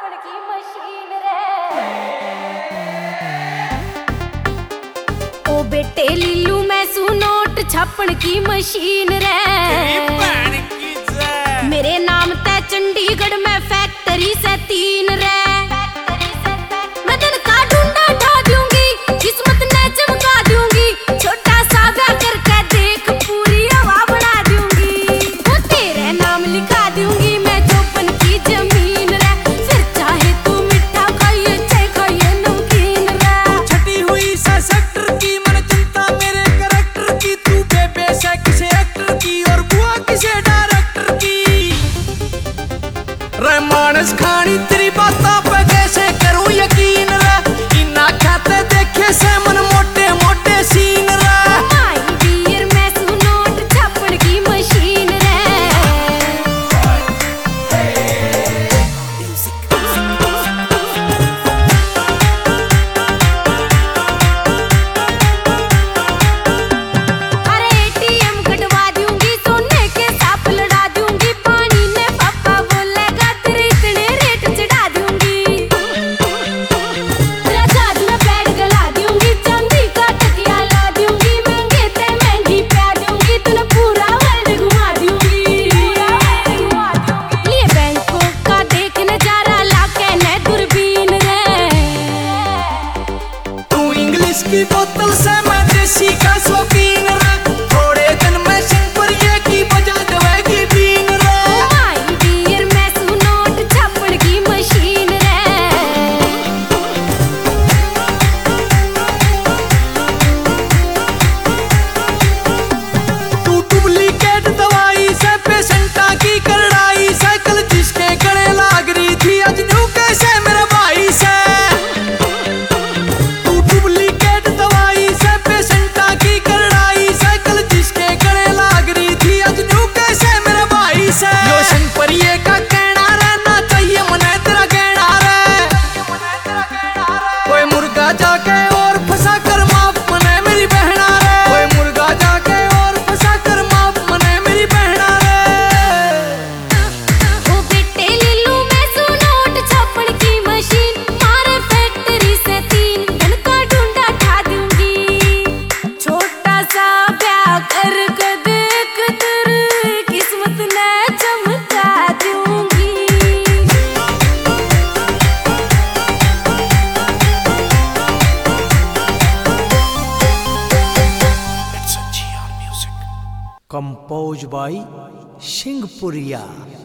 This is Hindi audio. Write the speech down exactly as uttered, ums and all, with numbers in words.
छापण की मशीन रे। ओ बेटे लीलू मैं सू नोट छापण की मशीन रे। मेरे नाम ते चंडीगढ़ में फैक्ट्री से तीन रे। मैं दिन का ढूंढा ढा दूंगी, किस्मत ने चमका दूंगी। छोटा सा ब्याह करके देख पूरी हवा बना दूंगी। वो तेरे नाम लिखा दूंगी मैं चौपन की जमीन रे। फिर चाहे तू मिठा खाइए चाहे खाइए नमकीन रे। छटी हुई सा सेक्टर की मन चिंता मेरे करैक्टर की। तू बेबे से किसे एक्टर की और बुआ किसे डायरेक्टर की। रे मानस खानी तेरी बातों पे कैसे करूं यकीन रे। इना खाते देखे से मन मोटे मोटे सीन रे। माय डियर मैं सू नोट छापण की मशीन रे। अरे एटीएम कटवा दूंगी, सोने के सांप लड़ा दूंगी। पानी ने पापा बोलेगा तेरे इतने रेट चढ़ा दूंगी। तेरा जहाज में बेड गला दूंगी, चांदी का तकिया ला दूंगी। महंगे ते महंगी प्या दूंगी, तूने पूरा वर्ल्ड घुमा दूंगी। लिए बैंकों का देख नजारा लाके ने दूरबीन रे। तू इंग्लिश की बोतल से मैं देसी का शौकीन रे। थोड़े दिन में सिंपरिये की बजा देवेगी बीन रे। माय डियर मैं सू नोट छापण की मशीन रे। तू डुप्लीकेट दवाई से पेशेंटा की करड़ाई। साइकिल जिसके गले लाग रही थी अजनू कैसे मेरे भाई से। तू डुप्लीकेट दवाई से पेशेंटा की करड़ाई। साइकिल जिसके गले लाग रही थी अजनू कैसे मेरे भाई से। यो शंकरिये का कहना रहना चाहिए मने तेरा कहना रे। कोई मुर्गा जाके और फंसा कर माफ मने मेरी बहना रे। कोई मुर्गा जाके और फंसा कर माफ मने मेरी बहना रे। ओ बेटे लीलू मैं सू नोट छापण की मशीन। मारे फैक्ट्री से तीन दिन का ढूंढा ठा दूंगी। छोटा सा ब्याह कर के देख तेरी किस्मत ने चमका दूंगी। Composed by Singh Puriya.